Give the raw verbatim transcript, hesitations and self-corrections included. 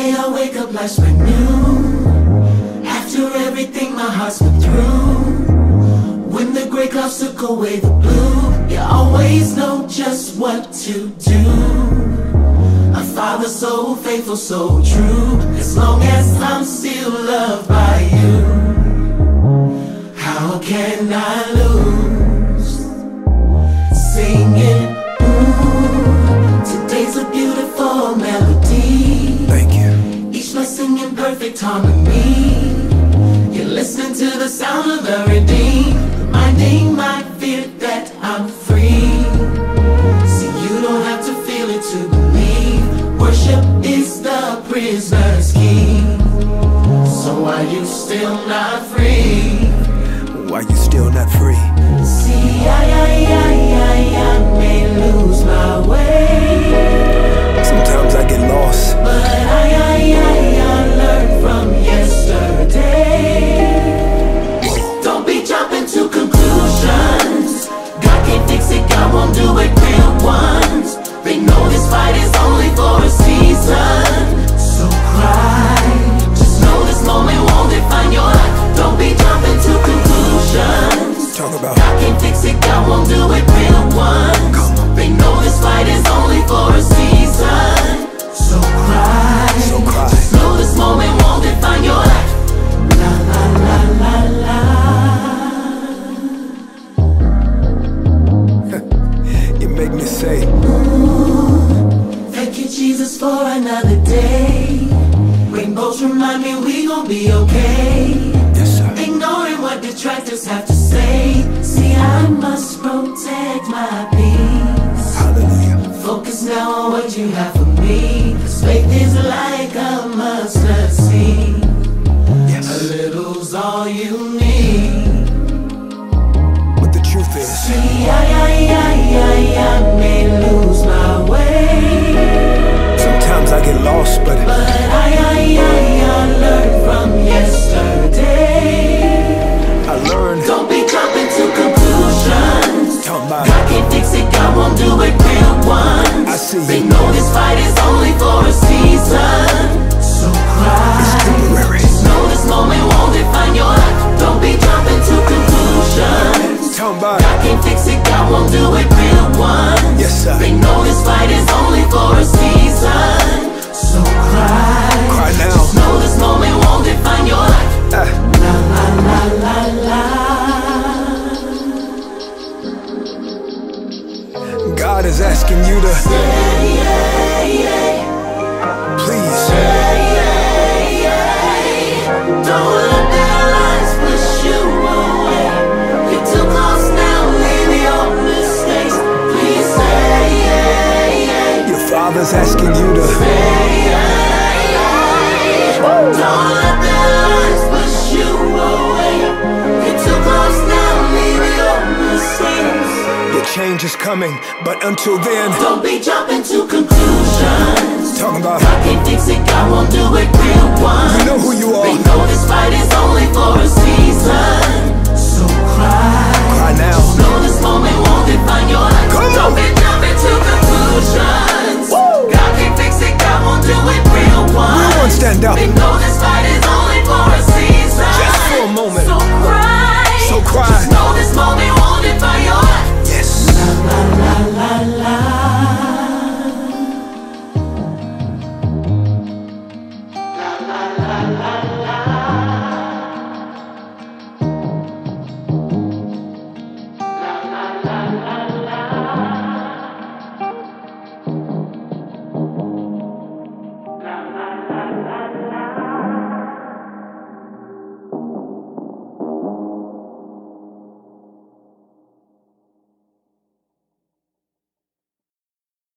day I wake up, life's brand new. After everything my heart's been through, when the gray clouds took away the blue, you always know just what to do. A father so faithful, so true, as long as I'm still loved by you. How can I lose? Singing, ooh, today's a beautiful melody. Thank you. Each blessing in perfect harmony. You're listening to the sound of the redeemed, reminding my fear that I'm free. See, you don't have to feel it to believe. Worship is the prisoner's key. So are you still not free? Why you still not free? See, I, I, I, I, I may lose my way. Sometimes I get lost, but I, I, I, I learned from yesterday. Don't be jumping to conclusions. God can't fix it, God won't do it real once. They know this fight is only for a season. So cry, just know this moment won't define your life. Don't be jumping to conclusions. Talk about God can't fix it, God won't do it real once. They know this fight is only for a season. So cry, so cry. Just know this moment won't define your life. La la la la la. You make me say, ooh, thank you Jesus for another day. Rainbows remind me we gon' be okay. yes sir. Ignoring what detractors have to say. See, I must protect my peace. Hallelujah. Focus now on what you have for me, 'cause faith is like a mustard seed. Yes. A little's all you need. But the truth is, see, I, I, I, I, I may lose my way. Sometimes I get lost, but But I, I, I, I learned from yesterday. I learned. Don't be jumping to conclusions. Talk about God can't fix it, God won't do it real once. I see. They know this fight is only for a season. So cry. It's temporary. Just know this moment won't define your life. Don't be jumping to conclusions. Talk about God can't fix it, God won't do it real once. yes sir. They know this fight is only for a season. So cry. Cry now. Just know this moment won't define your life. Ah. La la la la la. God is asking you to Say yeah, yeah. please Say yeah, yeah. Don't let their lies push you away. You're too close now, leave your mistakes. Please say yeah, yeah. your father's asking you to Say yeah, yeah. Don't let their lies push you away. You're too close now, leave your mistakes. your change is coming, but until then, Don't be jumping to conclusions. talking about God can't fix it, God won't do it real once. you know who you They are. know this fight is only for a season. So cry, Cry now. just know this moment